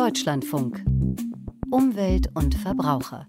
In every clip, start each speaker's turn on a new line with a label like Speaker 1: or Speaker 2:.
Speaker 1: Deutschlandfunk. Umwelt und Verbraucher.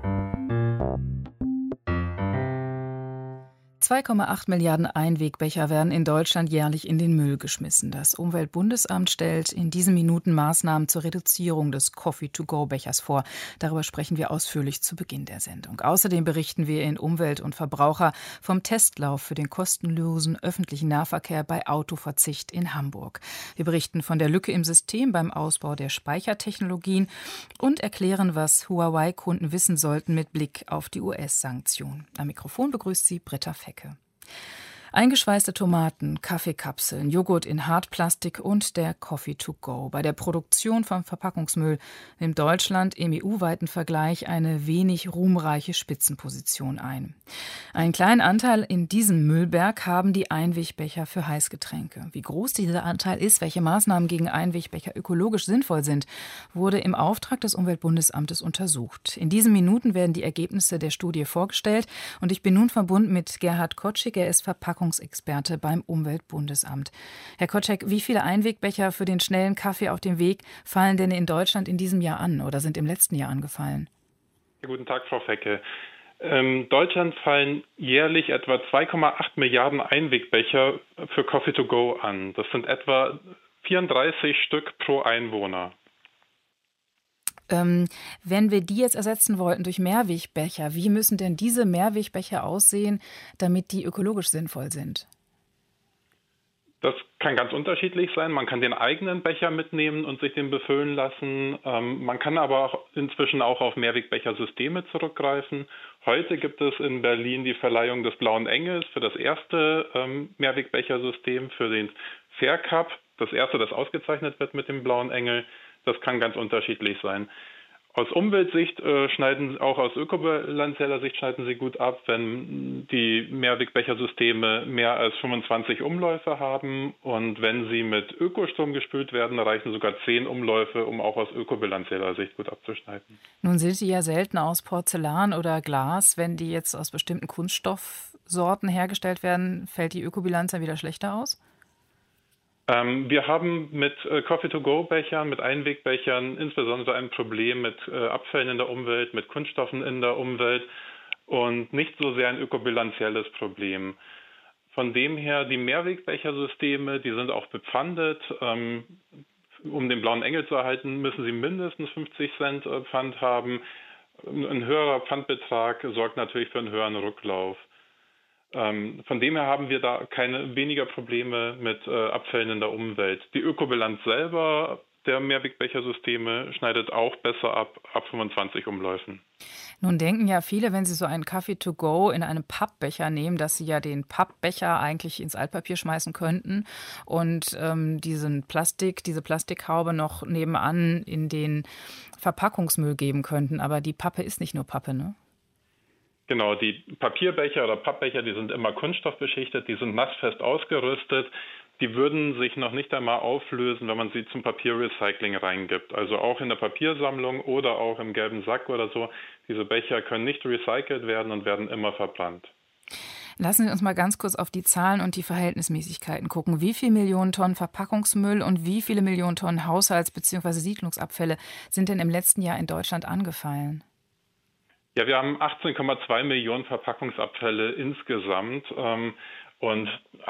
Speaker 2: 2,8 Milliarden Einwegbecher werden in Deutschland jährlich in den Müll geschmissen. Das Umweltbundesamt stellt in diesen Minuten Maßnahmen zur Reduzierung des Coffee-to-go-Bechers vor. Darüber sprechen wir ausführlich zu Beginn der Sendung. Außerdem berichten wir in Umwelt und Verbraucher vom Testlauf für den kostenlosen öffentlichen Nahverkehr bei Autoverzicht in Hamburg. Wir berichten von der Lücke im System beim Ausbau der Speichertechnologien und erklären, was Huawei-Kunden wissen sollten mit Blick auf die US-Sanktionen. Am Mikrofon begrüßt sie Britta Fecke. Eingeschweißte Tomaten, Kaffeekapseln, Joghurt in Hartplastik und der Coffee to go. Bei der Produktion von Verpackungsmüll nimmt Deutschland im EU-weiten Vergleich eine wenig ruhmreiche Spitzenposition ein. Einen kleinen Anteil in diesem Müllberg haben die Einwegbecher für Heißgetränke. Wie groß dieser Anteil ist, welche Maßnahmen gegen Einwegbecher ökologisch sinnvoll sind, wurde im Auftrag des Umweltbundesamtes untersucht. In diesen Minuten werden die Ergebnisse der Studie vorgestellt und ich bin nun verbunden mit Gerhard Kotschik, er ist Verpackungsexperte beim Umweltbundesamt. Herr Kotschik, wie viele Einwegbecher für den schnellen Kaffee auf dem Weg fallen denn in Deutschland in diesem Jahr an oder sind im letzten Jahr angefallen?
Speaker 3: Guten Tag, Frau Fecke. In Deutschland fallen jährlich etwa 2,8 Milliarden Einwegbecher für Coffee to go an. Das sind etwa 34 Stück pro Einwohner.
Speaker 2: Wenn wir die jetzt ersetzen wollten durch Mehrwegbecher, wie müssen denn diese Mehrwegbecher aussehen, damit die ökologisch sinnvoll sind?
Speaker 3: Das kann ganz unterschiedlich sein. Man kann den eigenen Becher mitnehmen und sich den befüllen lassen. Man kann aber auch inzwischen auch auf Mehrwegbechersysteme zurückgreifen. Heute gibt es in Berlin die Verleihung des Blauen Engels für das erste Mehrwegbechersystem, für den Fair Cup. Das erste, das ausgezeichnet wird mit dem Blauen Engel. Das kann ganz unterschiedlich sein. Aus Umweltsicht auch aus ökobilanzieller Sicht schneiden sie gut ab, wenn die Mehrwegbechersysteme mehr als 25 Umläufe haben. Und wenn sie mit Ökostrom gespült werden, reichen sogar 10 Umläufe, um auch aus ökobilanzieller Sicht gut abzuschneiden.
Speaker 2: Nun sind die ja selten aus Porzellan oder Glas. Wenn die jetzt aus bestimmten Kunststoffsorten hergestellt werden, fällt die Ökobilanz dann wieder schlechter aus?
Speaker 3: Wir haben mit Coffee-to-go-Bechern, mit Einwegbechern insbesondere ein Problem mit Abfällen in der Umwelt, mit Kunststoffen in der Umwelt und nicht so sehr ein ökobilanzielles Problem. Von dem her, die Mehrwegbechersysteme, die sind auch bepfandet. Um den Blauen Engel zu erhalten, müssen sie mindestens 50 Cent Pfand haben. Ein höherer Pfandbetrag sorgt natürlich für einen höheren Rücklauf. Von dem her haben wir da weniger Probleme mit Abfällen in der Umwelt. Die Ökobilanz selber der Mehrwegbechersysteme schneidet auch besser ab 25 Umläufen.
Speaker 2: Nun denken ja viele, wenn sie so einen Kaffee to go in einem Pappbecher nehmen, dass sie ja den Pappbecher eigentlich ins Altpapier schmeißen könnten und diese Plastikhaube noch nebenan in den Verpackungsmüll geben könnten. Aber die Pappe ist nicht nur Pappe, ne?
Speaker 3: Genau, die Papierbecher oder Pappbecher, die sind immer kunststoffbeschichtet, die sind nassfest ausgerüstet. Die würden sich noch nicht einmal auflösen, wenn man sie zum Papierrecycling reingibt. Also auch in der Papiersammlung oder auch im gelben Sack oder so. Diese Becher können nicht recycelt werden und werden immer verbrannt.
Speaker 2: Lassen Sie uns mal ganz kurz auf die Zahlen und die Verhältnismäßigkeiten gucken. Wie viele Millionen Tonnen Verpackungsmüll und wie viele Millionen Tonnen Haushalts- bzw. Siedlungsabfälle sind denn im letzten Jahr in Deutschland angefallen?
Speaker 3: Ja, wir haben 18,2 Millionen Verpackungsabfälle insgesamt und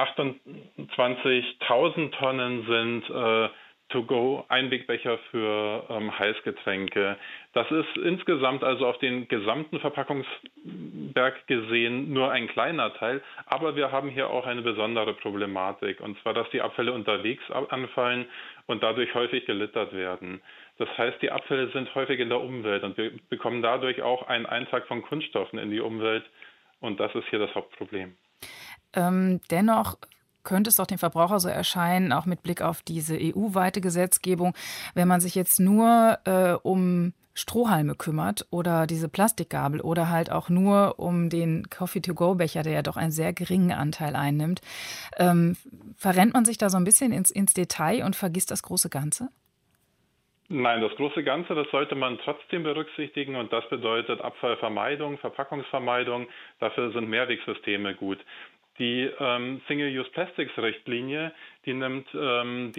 Speaker 3: 28.000 Tonnen sind To-Go-Einwegbecher für Heißgetränke. Das ist insgesamt also auf den gesamten Verpackungsberg gesehen nur ein kleiner Teil, aber wir haben hier auch eine besondere Problematik, und zwar, dass die Abfälle unterwegs anfallen und dadurch häufig gelittert werden. Das heißt, die Abfälle sind häufig in der Umwelt und wir bekommen dadurch auch einen Eintrag von Kunststoffen in die Umwelt, und das ist hier das Hauptproblem.
Speaker 2: Dennoch könnte es doch dem Verbraucher so erscheinen, auch mit Blick auf diese EU-weite Gesetzgebung, wenn man sich jetzt nur um Strohhalme kümmert oder diese Plastikgabel oder halt auch nur um den Coffee-to-go-Becher, der ja doch einen sehr geringen Anteil einnimmt, verrennt man sich da so ein bisschen ins Detail und vergisst das große Ganze?
Speaker 3: Nein, das große Ganze, das sollte man trotzdem berücksichtigen, und das bedeutet Abfallvermeidung, Verpackungsvermeidung. Dafür sind Mehrwegsysteme gut. Die Single-Use-Plastics-Richtlinie, die nimmt die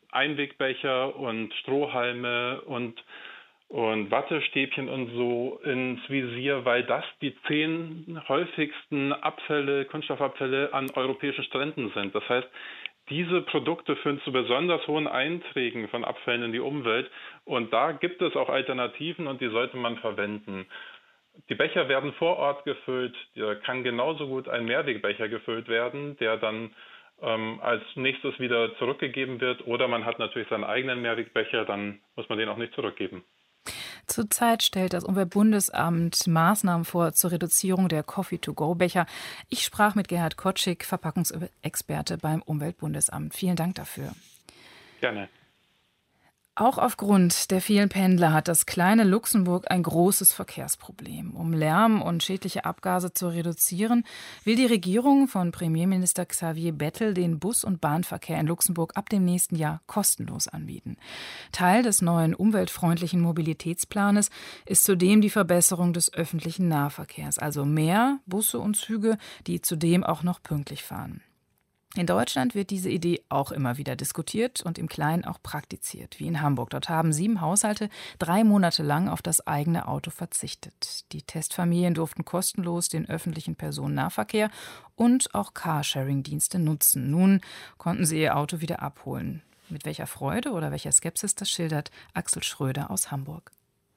Speaker 3: Einwegbecher und Strohhalme und Wattestäbchen und so ins Visier, weil das die 10 häufigsten Kunststoffabfälle an europäischen Stränden sind. Das heißt, diese Produkte führen zu besonders hohen Einträgen von Abfällen in die Umwelt und da gibt es auch Alternativen und die sollte man verwenden. Die Becher werden vor Ort gefüllt, da kann genauso gut ein Mehrwegbecher gefüllt werden, der dann als nächstes wieder zurückgegeben wird oder man hat natürlich seinen eigenen Mehrwegbecher, dann muss man den auch nicht zurückgeben.
Speaker 2: Zurzeit stellt das Umweltbundesamt Maßnahmen vor zur Reduzierung der Coffee-to-go-Becher. Ich sprach mit Gerhard Kotschig, Verpackungsexperte beim Umweltbundesamt. Vielen Dank dafür.
Speaker 3: Gerne.
Speaker 2: Auch aufgrund der vielen Pendler hat das kleine Luxemburg ein großes Verkehrsproblem. Um Lärm und schädliche Abgase zu reduzieren, will die Regierung von Premierminister Xavier Bettel den Bus- und Bahnverkehr in Luxemburg ab dem nächsten Jahr kostenlos anbieten. Teil des neuen umweltfreundlichen Mobilitätsplanes ist zudem die Verbesserung des öffentlichen Nahverkehrs, also mehr Busse und Züge, die zudem auch noch pünktlich fahren. In Deutschland wird diese Idee auch immer wieder diskutiert und im Kleinen auch praktiziert, wie in Hamburg. Dort haben 7 Haushalte 3 Monate lang auf das eigene Auto verzichtet. Die Testfamilien durften kostenlos den öffentlichen Personennahverkehr und auch Carsharing-Dienste nutzen. Nun konnten sie ihr Auto wieder abholen. Mit welcher Freude oder welcher Skepsis, das schildert Axel Schröder aus Hamburg.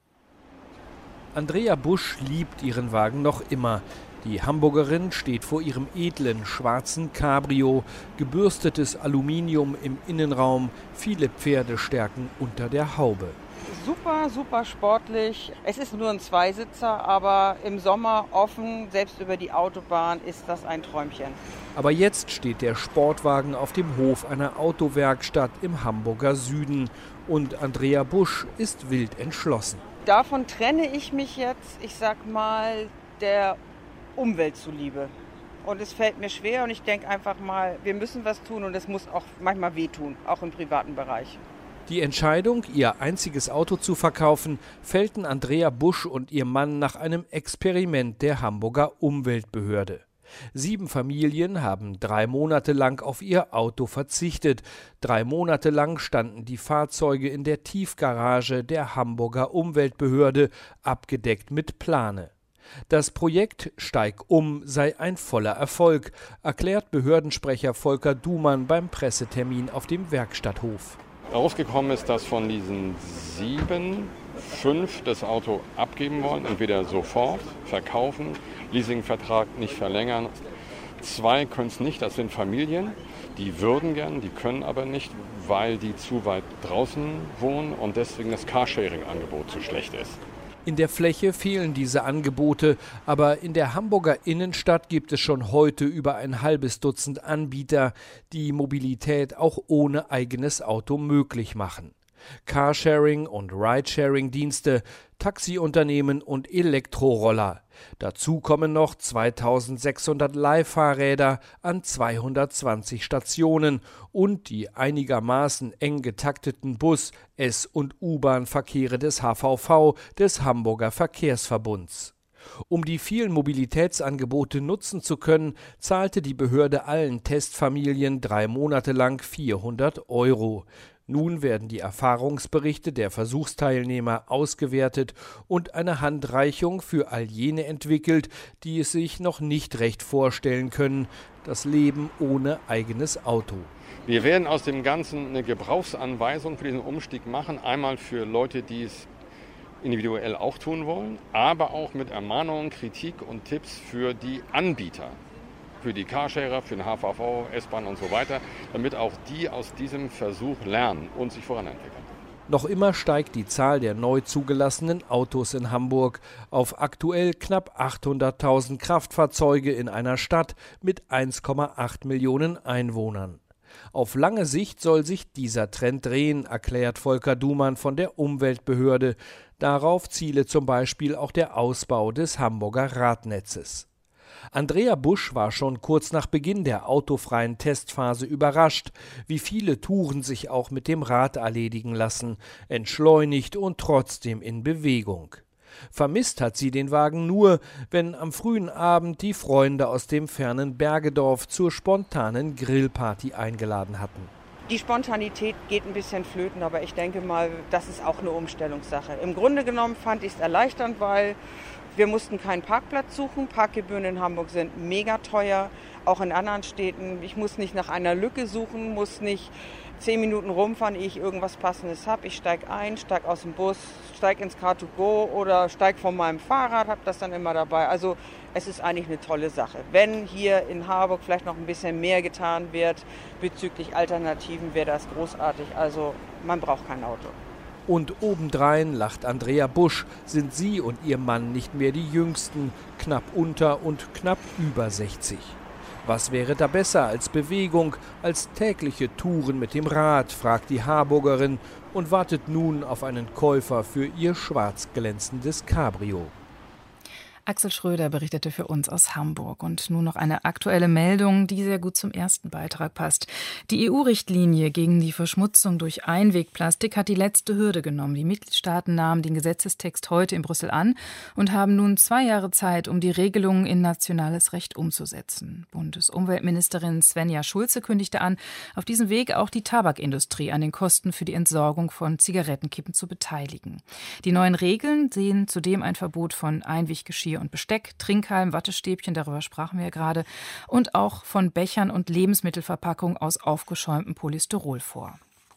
Speaker 4: Andrea Busch liebt ihren Wagen noch immer. Die Hamburgerin steht vor ihrem edlen schwarzen Cabrio, gebürstetes Aluminium im Innenraum, viele Pferdestärken unter der Haube.
Speaker 5: Super, super sportlich. Es ist nur ein Zweisitzer, aber im Sommer offen, selbst über die Autobahn, ist das ein Träumchen.
Speaker 4: Aber jetzt steht der Sportwagen auf dem Hof einer Autowerkstatt im Hamburger Süden und Andrea Busch ist wild entschlossen.
Speaker 5: Davon trenne ich mich jetzt, ich sag mal, der Umwelt zuliebe. Und es fällt mir schwer und ich denke einfach mal, wir müssen was tun und es muss auch manchmal wehtun, auch im privaten Bereich.
Speaker 4: Die Entscheidung, ihr einziges Auto zu verkaufen, fällten Andrea Busch und ihr Mann nach einem Experiment der Hamburger Umweltbehörde. 7 Familien haben 3 Monate lang auf ihr Auto verzichtet. 3 Monate lang standen die Fahrzeuge in der Tiefgarage der Hamburger Umweltbehörde, abgedeckt mit Plane. Das Projekt Steig um sei ein voller Erfolg, erklärt Behördensprecher Volker Dumann beim Pressetermin auf dem Werkstatthof.
Speaker 6: Rausgekommen ist, dass von diesen 7, 5 das Auto abgeben wollen, entweder sofort verkaufen, Leasingvertrag nicht verlängern. 2 können es nicht, das sind Familien, die würden gern, die können aber nicht, weil die zu weit draußen wohnen und deswegen das Carsharing-Angebot zu schlecht ist.
Speaker 4: In der Fläche fehlen diese Angebote, aber in der Hamburger Innenstadt gibt es schon heute über ein halbes Dutzend Anbieter, die Mobilität auch ohne eigenes Auto möglich machen. Carsharing- und Ridesharing-Dienste, Taxiunternehmen und Elektroroller. Dazu kommen noch 2600 Leihfahrräder an 220 Stationen und die einigermaßen eng getakteten Bus-, S- und U-Bahn-Verkehre des HVV, des Hamburger Verkehrsverbunds. Um die vielen Mobilitätsangebote nutzen zu können, zahlte die Behörde allen Testfamilien 3 Monate lang 400 €. Nun werden die Erfahrungsberichte der Versuchsteilnehmer ausgewertet und eine Handreichung für all jene entwickelt, die es sich noch nicht recht vorstellen können, das Leben ohne eigenes Auto.
Speaker 6: Wir werden aus dem Ganzen eine Gebrauchsanweisung für diesen Umstieg machen, einmal für Leute, die es individuell auch tun wollen, aber auch mit Ermahnungen, Kritik und Tipps für die Anbieter. Für die Carsharer, für den HVV, S-Bahn und so weiter, damit auch die aus diesem Versuch lernen und sich voranentwickeln.
Speaker 4: Noch immer steigt die Zahl der neu zugelassenen Autos in Hamburg auf aktuell knapp 800.000 Kraftfahrzeuge in einer Stadt mit 1,8 Millionen Einwohnern. Auf lange Sicht soll sich dieser Trend drehen, erklärt Volker Dumann von der Umweltbehörde. Darauf ziele zum Beispiel auch der Ausbau des Hamburger Radnetzes. Andrea Busch war schon kurz nach Beginn der autofreien Testphase überrascht, wie viele Touren sich auch mit dem Rad erledigen lassen, entschleunigt und trotzdem in Bewegung. Vermisst hat sie den Wagen nur, wenn am frühen Abend die Freunde aus dem fernen Bergedorf zur spontanen Grillparty eingeladen hatten.
Speaker 5: Die Spontanität geht ein bisschen flöten, aber ich denke mal, das ist auch eine Umstellungssache. Im Grunde genommen fand ich es erleichternd, weil wir mussten keinen Parkplatz suchen. Parkgebühren in Hamburg sind mega teuer, auch in anderen Städten. Ich muss nicht nach einer Lücke suchen, muss nicht 10 Minuten rumfahren, ehe ich irgendwas Passendes habe. Ich steige ein, steige aus dem Bus, steige ins Car2Go oder steige von meinem Fahrrad, habe das dann immer dabei. Also es ist eigentlich eine tolle Sache. Wenn hier in Harburg vielleicht noch ein bisschen mehr getan wird bezüglich Alternativen, wäre das großartig. Also man braucht kein Auto.
Speaker 4: Und obendrein, lacht Andrea Busch, sind sie und ihr Mann nicht mehr die Jüngsten, knapp unter und knapp über 60. Was wäre da besser als Bewegung, als tägliche Touren mit dem Rad, fragt die Harburgerin und wartet nun auf einen Käufer für ihr schwarz glänzendes Cabrio.
Speaker 2: Axel Schröder berichtete für uns aus Hamburg. Und nun noch eine aktuelle Meldung, die sehr gut zum ersten Beitrag passt. Die EU-Richtlinie gegen die Verschmutzung durch Einwegplastik hat die letzte Hürde genommen. Die Mitgliedstaaten nahmen den Gesetzestext heute in Brüssel an und haben nun 2 Jahre Zeit, um die Regelungen in nationales Recht umzusetzen. Bundesumweltministerin Svenja Schulze kündigte an, auf diesem Weg auch die Tabakindustrie an den Kosten für die Entsorgung von Zigarettenkippen zu beteiligen. Die neuen Regeln sehen zudem ein Verbot von Einweggeschirr und Besteck, Trinkhalm, Wattestäbchen, darüber sprachen wir ja gerade, und auch von Bechern und Lebensmittelverpackungen aus aufgeschäumtem Polystyrol vor.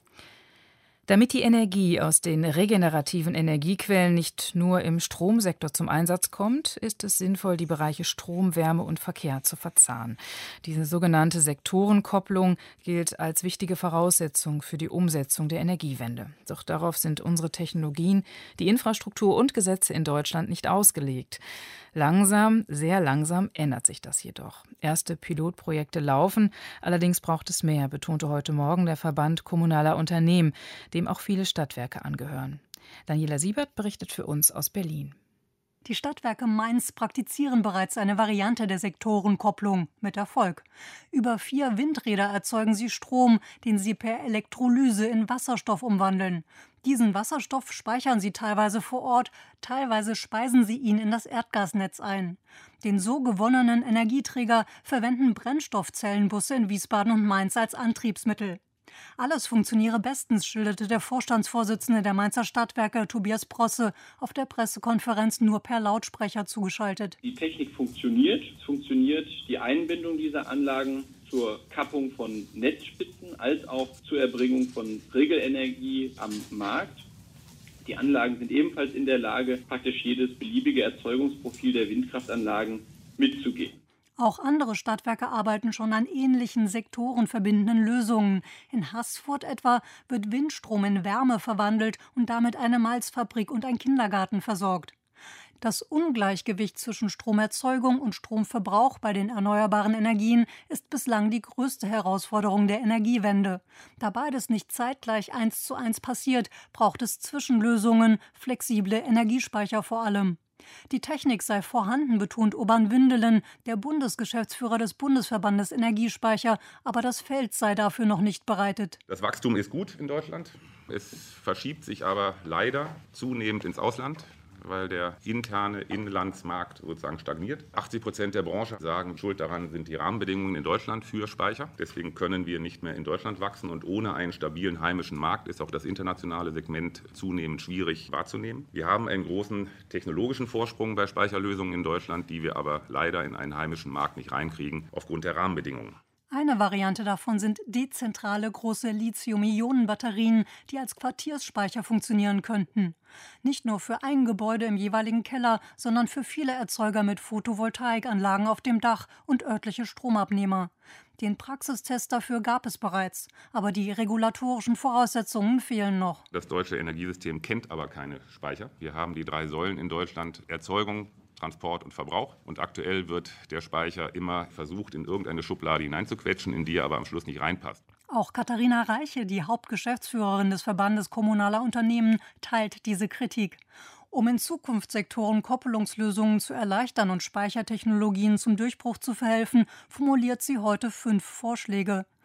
Speaker 2: Damit die Energie aus den regenerativen Energiequellen nicht nur im Stromsektor zum Einsatz kommt, ist es sinnvoll, die Bereiche Strom, Wärme und Verkehr zu verzahnen. Diese sogenannte Sektorenkopplung gilt als wichtige Voraussetzung für die Umsetzung der Energiewende. Doch darauf sind unsere Technologien, die Infrastruktur und Gesetze in Deutschland nicht ausgelegt. Langsam, sehr langsam ändert sich das jedoch. Erste Pilotprojekte laufen, allerdings braucht es mehr, betonte heute Morgen der Verband kommunaler Unternehmen, dem auch viele Stadtwerke angehören. Daniela Siebert berichtet für uns aus Berlin.
Speaker 7: Die Stadtwerke Mainz praktizieren bereits eine Variante der Sektorenkopplung mit Erfolg. Über 4 Windräder erzeugen sie Strom, den sie per Elektrolyse in Wasserstoff umwandeln. Diesen Wasserstoff speichern sie teilweise vor Ort, teilweise speisen sie ihn in das Erdgasnetz ein. Den so gewonnenen Energieträger verwenden Brennstoffzellenbusse in Wiesbaden und Mainz als Antriebsmittel. Alles funktioniere bestens, schilderte der Vorstandsvorsitzende der Mainzer Stadtwerke Tobias Prosse auf der Pressekonferenz nur per Lautsprecher zugeschaltet.
Speaker 8: Die Technik funktioniert. Es funktioniert die Einbindung dieser Anlagen zur Kappung von Netzspitzen als auch zur Erbringung von Regelenergie am Markt. Die Anlagen sind ebenfalls in der Lage, praktisch jedes beliebige Erzeugungsprofil der Windkraftanlagen mitzugehen.
Speaker 7: Auch andere Stadtwerke arbeiten schon an ähnlichen sektorenverbindenden Lösungen. In Haßfurt etwa wird Windstrom in Wärme verwandelt und damit eine Malzfabrik und ein Kindergarten versorgt. Das Ungleichgewicht zwischen Stromerzeugung und Stromverbrauch bei den erneuerbaren Energien ist bislang die größte Herausforderung der Energiewende. Da beides nicht zeitgleich 1:1 passiert, braucht es Zwischenlösungen, flexible Energiespeicher vor allem. Die Technik sei vorhanden, betont Urban Windelen, der Bundesgeschäftsführer des Bundesverbandes Energiespeicher, aber das Feld sei dafür noch nicht bereitet.
Speaker 9: Das Wachstum ist gut in Deutschland. Es verschiebt sich aber leider zunehmend ins Ausland, weil der interne Inlandsmarkt sozusagen stagniert. 80% der Branche sagen, schuld daran sind die Rahmenbedingungen in Deutschland für Speicher. Deswegen können wir nicht mehr in Deutschland wachsen und ohne einen stabilen heimischen Markt ist auch das internationale Segment zunehmend schwierig wahrzunehmen. Wir haben einen großen technologischen Vorsprung bei Speicherlösungen in Deutschland, die wir aber leider in einen heimischen Markt nicht reinkriegen aufgrund der Rahmenbedingungen.
Speaker 7: Eine Variante davon sind dezentrale große Lithium-Ionen-Batterien, die als Quartiersspeicher funktionieren könnten. Nicht nur für ein Gebäude im jeweiligen Keller, sondern für viele Erzeuger mit Photovoltaikanlagen auf dem Dach und örtliche Stromabnehmer. Den Praxistest dafür gab es bereits, aber die regulatorischen Voraussetzungen fehlen noch.
Speaker 9: Das deutsche Energiesystem kennt aber keine Speicher. Wir haben die 3 Säulen in Deutschland: Erzeugung, Transport und Verbrauch. Und aktuell wird der Speicher immer versucht, in irgendeine Schublade hineinzuquetschen, in die er aber am Schluss nicht reinpasst.
Speaker 7: Auch Katharina Reiche, die Hauptgeschäftsführerin des Verbandes kommunaler Unternehmen, teilt diese Kritik. Um in Zukunft Sektorenkoppelungslösungen zu erleichtern und Speichertechnologien zum Durchbruch zu verhelfen, formuliert sie heute 5 Vorschläge.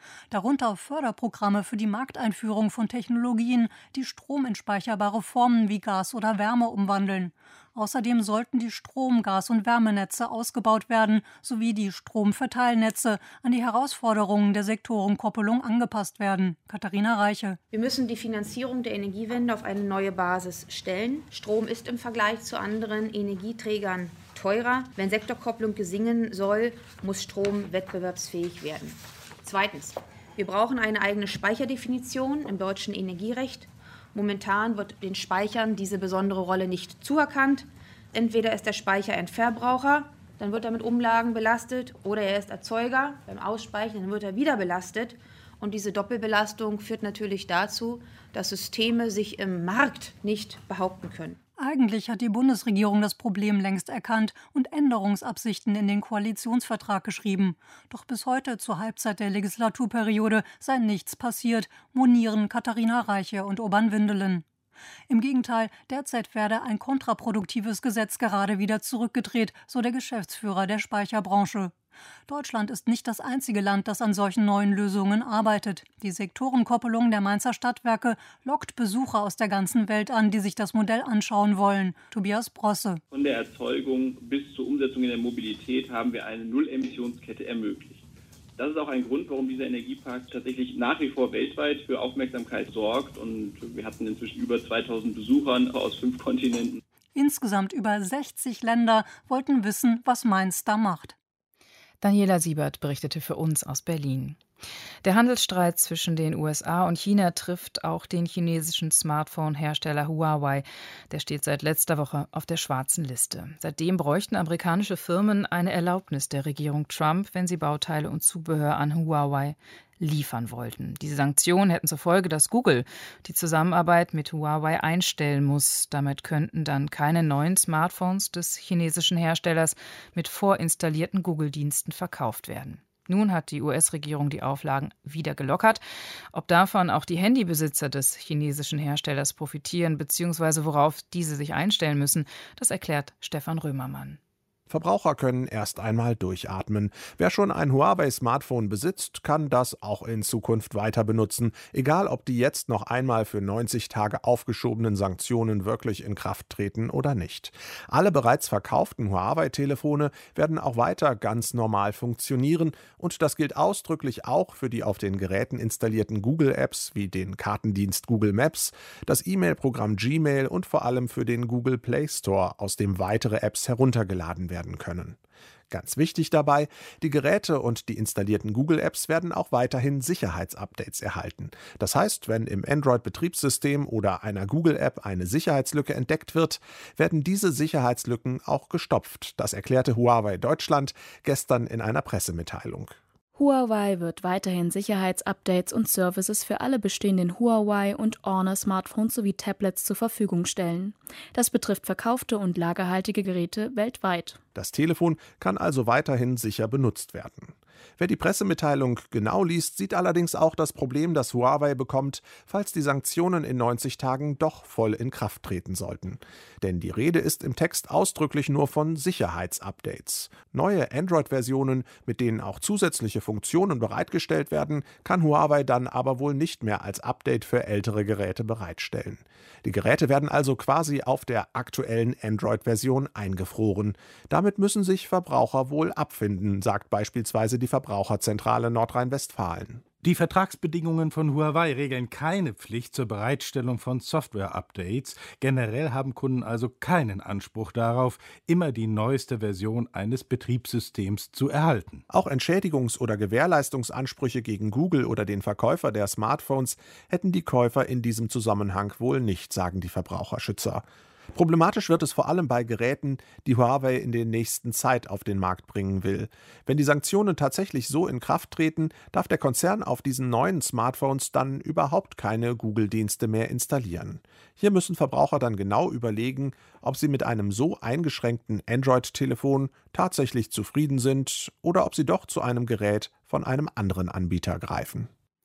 Speaker 7: Darunter Förderprogramme für die Markteinführung von Technologien, die Strom in speicherbare Formen wie Gas oder Wärme umwandeln. Außerdem sollten die Strom-, Gas- und Wärmenetze ausgebaut werden, sowie die Stromverteilnetze an die Herausforderungen der Sektorenkoppelung angepasst werden. Katharina Reiche.
Speaker 10: Wir müssen die Finanzierung der Energiewende auf eine neue Basis stellen. Strom ist im Vergleich zu anderen Energieträgern teurer. Wenn Sektorkopplung gelingen soll, muss Strom wettbewerbsfähig werden. Zweitens. Wir brauchen eine eigene Speicherdefinition im deutschen Energierecht. Momentan wird den Speichern diese besondere Rolle nicht zuerkannt. Entweder ist der Speicher ein Verbraucher, dann wird er mit Umlagen belastet, oder er ist Erzeuger, beim Ausspeichern, dann wird er wieder belastet. Und diese Doppelbelastung führt natürlich dazu, dass Systeme sich im Markt nicht behaupten können.
Speaker 7: Eigentlich hat die Bundesregierung das Problem längst erkannt und Änderungsabsichten in den Koalitionsvertrag geschrieben. Doch bis heute, zur Halbzeit der Legislaturperiode, sei nichts passiert, monieren Katharina Reiche und Urban Windelen. Im Gegenteil, derzeit werde ein kontraproduktives Gesetz gerade wieder zurückgedreht, so der Geschäftsführer der Speicherbranche. Deutschland ist nicht das einzige Land, das an solchen neuen Lösungen arbeitet. Die Sektorenkoppelung der Mainzer Stadtwerke lockt Besucher aus der ganzen Welt an, die sich das Modell anschauen wollen. Tobias Brosse.
Speaker 8: Von der Erzeugung bis zur Umsetzung in der Mobilität haben wir eine Null-Emissionskette ermöglicht. Das ist auch ein Grund, warum dieser Energiepark tatsächlich nach wie vor weltweit für Aufmerksamkeit sorgt. Und wir hatten inzwischen über 2000 Besucher aus 5 Kontinenten.
Speaker 7: Insgesamt über 60 Länder wollten wissen, was Mainz da macht.
Speaker 2: Daniela Siebert berichtete für uns aus Berlin. Der Handelsstreit zwischen den USA und China trifft auch den chinesischen Smartphone-Hersteller Huawei. Der steht seit letzter Woche auf der schwarzen Liste. Seitdem bräuchten amerikanische Firmen eine Erlaubnis der Regierung Trump, wenn sie Bauteile und Zubehör an Huawei liefern wollten. Diese Sanktionen hätten zur Folge, dass Google die Zusammenarbeit mit Huawei einstellen muss. Damit könnten dann keine neuen Smartphones des chinesischen Herstellers mit vorinstallierten Google-Diensten verkauft werden. Nun hat die US-Regierung die Auflagen wieder gelockert. Ob davon auch die Handybesitzer des chinesischen Herstellers profitieren bzw. worauf diese sich einstellen müssen, das erklärt Stefan Römermann.
Speaker 11: Verbraucher können erst einmal durchatmen. Wer schon ein Huawei-Smartphone besitzt, kann das auch in Zukunft weiter benutzen, egal ob die jetzt noch einmal für 90 Tage aufgeschobenen Sanktionen wirklich in Kraft treten oder nicht. Alle bereits verkauften Huawei-Telefone werden auch weiter ganz normal funktionieren und das gilt ausdrücklich auch für die auf den Geräten installierten Google-Apps wie den Kartendienst Google Maps, das E-Mail-Programm Gmail und vor allem für den Google Play Store, aus dem weitere Apps heruntergeladen werden können. Ganz wichtig dabei, die Geräte und die installierten Google-Apps werden auch weiterhin Sicherheitsupdates erhalten. Das heißt, wenn im Android-Betriebssystem oder einer Google-App eine Sicherheitslücke entdeckt wird, werden diese Sicherheitslücken auch gestopft. Das erklärte Huawei Deutschland gestern in einer Pressemitteilung.
Speaker 12: Huawei wird weiterhin Sicherheitsupdates und Services für alle bestehenden Huawei- und Honor-Smartphones sowie Tablets zur Verfügung stellen. Das betrifft verkaufte und lagerhaltige Geräte weltweit.
Speaker 11: Das Telefon kann also weiterhin sicher benutzt werden. Wer die Pressemitteilung genau liest, sieht allerdings auch das Problem, das Huawei bekommt, falls die Sanktionen in 90 Tagen doch voll in Kraft treten sollten. Denn die Rede ist im Text ausdrücklich nur von Sicherheitsupdates. Neue Android-Versionen, mit denen auch zusätzliche Funktionen bereitgestellt werden, kann Huawei dann aber wohl nicht mehr als Update für ältere Geräte bereitstellen. Die Geräte werden also quasi auf der aktuellen Android-Version eingefroren. Damit müssen sich Verbraucher wohl abfinden, sagt beispielsweise die Verbraucherzentrale Nordrhein-Westfalen.
Speaker 13: Die Vertragsbedingungen von Huawei regeln keine Pflicht zur Bereitstellung von Software-Updates. Generell haben Kunden also keinen Anspruch darauf, immer die neueste Version eines Betriebssystems zu erhalten.
Speaker 11: Auch Entschädigungs- oder Gewährleistungsansprüche gegen Google oder den Verkäufer der Smartphones hätten die Käufer in diesem Zusammenhang wohl nicht, sagen die Verbraucherschützer. Problematisch wird es vor allem bei Geräten, die Huawei in der nächsten Zeit auf den Markt bringen will. Wenn die Sanktionen tatsächlich so in Kraft treten, darf der Konzern auf diesen neuen Smartphones dann überhaupt keine Google-Dienste mehr installieren. Hier müssen Verbraucher dann genau überlegen, ob sie mit einem so eingeschränkten Android-Telefon tatsächlich zufrieden sind oder ob sie doch zu einem Gerät von einem anderen Anbieter greifen.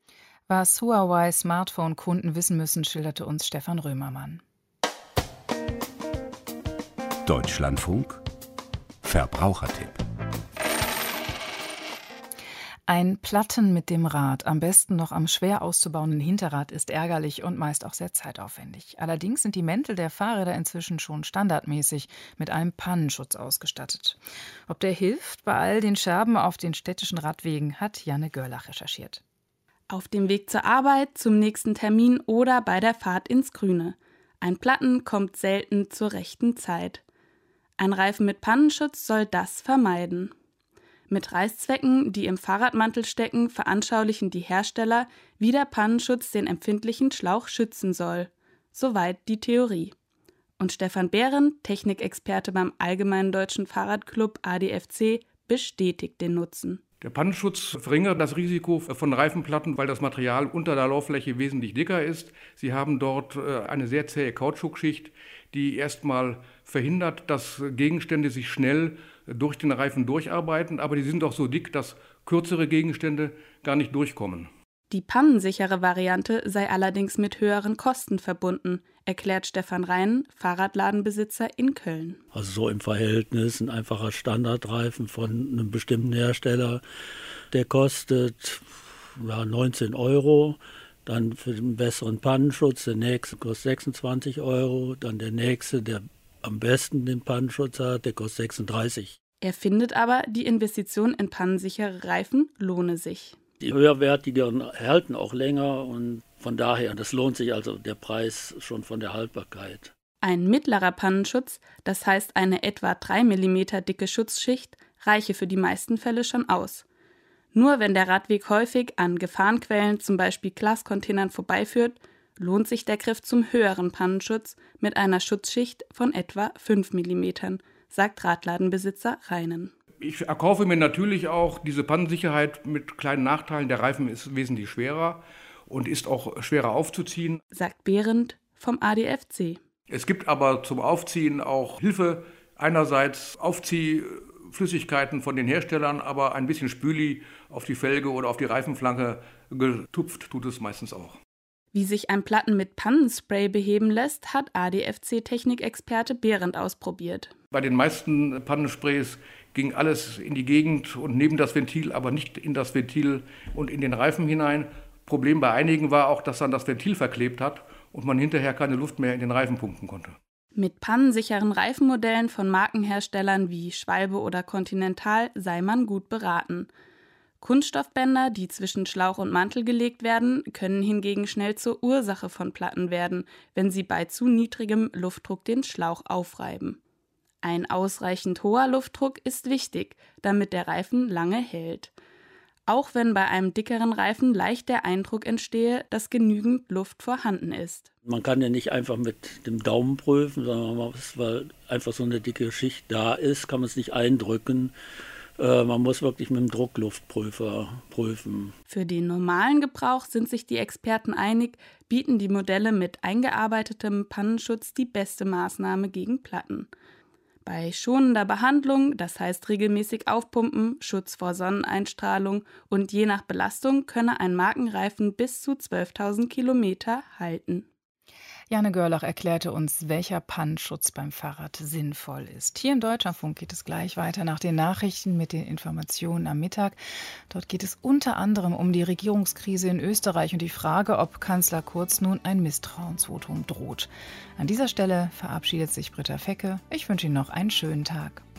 Speaker 2: Was Huawei-Smartphone-Kunden wissen müssen, schilderte uns Stefan Römermann.
Speaker 14: Deutschlandfunk Verbrauchertipp.
Speaker 2: Ein Platten mit dem Rad, am besten noch am schwer auszubauenden Hinterrad, ist ärgerlich und meist auch sehr zeitaufwendig. Allerdings sind die Mäntel der Fahrräder inzwischen schon standardmäßig mit einem Pannenschutz ausgestattet. Ob der hilft bei all den Scherben auf den städtischen Radwegen, hat Janne Görlach recherchiert.
Speaker 14: Auf dem Weg zur Arbeit, zum nächsten Termin oder bei der Fahrt ins Grüne. Ein Platten kommt selten zur rechten Zeit. Ein Reifen mit Pannenschutz soll das vermeiden. Mit Reißzwecken, die im Fahrradmantel stecken, veranschaulichen die Hersteller, wie der Pannenschutz den empfindlichen Schlauch schützen soll. Soweit die Theorie. Und Stefan Behrendt, Technikexperte beim Allgemeinen Deutschen Fahrradclub ADFC, bestätigt den Nutzen.
Speaker 15: Der Pannenschutz verringert das Risiko von Reifenplatten, weil das Material unter der Lauffläche wesentlich dicker ist. Sie haben dort eine sehr zähe Kautschukschicht, die erstmal verhindert, dass Gegenstände sich schnell durch den Reifen durcharbeiten, aber die sind auch so dick, dass kürzere Gegenstände gar nicht durchkommen.
Speaker 14: Die pannensichere Variante sei allerdings mit höheren Kosten verbunden, erklärt Stefan Rein, Fahrradladenbesitzer in Köln.
Speaker 16: Also so im Verhältnis ein einfacher Standardreifen von einem bestimmten Hersteller, der kostet 19 €. Dann für den besseren Pannenschutz, der nächste kostet 26 €. Dann der nächste, der am besten den Pannenschutz hat, der kostet 36.
Speaker 14: Er findet aber, die Investition in pannensichere Reifen lohne sich.
Speaker 16: Die höherwertigeren halten auch länger und von daher, das lohnt sich also der Preis schon von der Haltbarkeit.
Speaker 14: Ein mittlerer Pannenschutz, das heißt eine etwa 3 mm dicke Schutzschicht, reiche für die meisten Fälle schon aus. Nur wenn der Radweg häufig an Gefahrenquellen, zum Beispiel Glascontainern, vorbeiführt, lohnt sich der Griff zum höheren Pannenschutz mit einer Schutzschicht von etwa 5 mm, sagt Radladenbesitzer Reinen.
Speaker 15: Ich erkaufe mir natürlich auch diese Pannensicherheit mit kleinen Nachteilen. Der Reifen ist wesentlich schwerer und ist auch schwerer aufzuziehen,
Speaker 14: sagt Behrendt vom ADFC.
Speaker 15: Es gibt aber zum Aufziehen auch Hilfe. Einerseits Aufziehflüssigkeiten von den Herstellern, aber ein bisschen Spüli auf die Felge oder auf die Reifenflanke getupft tut es meistens auch.
Speaker 14: Wie sich ein Platten mit Pannenspray beheben lässt, hat ADFC-Technikexperte Behrendt ausprobiert.
Speaker 15: Bei den meisten Pannensprays ging alles in die Gegend und neben das Ventil, aber nicht in das Ventil und in den Reifen hinein. Problem bei einigen war auch, dass dann das Ventil verklebt hat und man hinterher keine Luft mehr in den Reifen pumpen konnte.
Speaker 14: Mit pannensicheren Reifenmodellen von Markenherstellern wie Schwalbe oder Continental sei man gut beraten. Kunststoffbänder, die zwischen Schlauch und Mantel gelegt werden, können hingegen schnell zur Ursache von Platten werden, wenn sie bei zu niedrigem Luftdruck den Schlauch aufreiben. Ein ausreichend hoher Luftdruck ist wichtig, damit der Reifen lange hält. Auch wenn bei einem dickeren Reifen leicht der Eindruck entstehe, dass genügend Luft vorhanden ist.
Speaker 16: Man kann ja nicht einfach mit dem Daumen prüfen, sondern weil einfach so eine dicke Schicht da ist, kann man es nicht eindrücken. Man muss wirklich mit dem Druckluftprüfer prüfen.
Speaker 14: Für den normalen Gebrauch sind sich die Experten einig, bieten die Modelle mit eingearbeitetem Pannenschutz die beste Maßnahme gegen Platten. Bei schonender Behandlung, das heißt regelmäßig aufpumpen, Schutz vor Sonneneinstrahlung und je nach Belastung könne ein Markenreifen bis zu 12.000 Kilometer halten.
Speaker 2: Janne Görlach erklärte uns, welcher Pannenschutz beim Fahrrad sinnvoll ist. Hier im Deutschlandfunk geht es gleich weiter nach den Nachrichten mit den Informationen am Mittag. Dort geht es unter anderem um die Regierungskrise in Österreich und die Frage, ob Kanzler Kurz nun ein Misstrauensvotum droht. An dieser Stelle verabschiedet sich Britta Fecke. Ich wünsche Ihnen noch einen schönen Tag.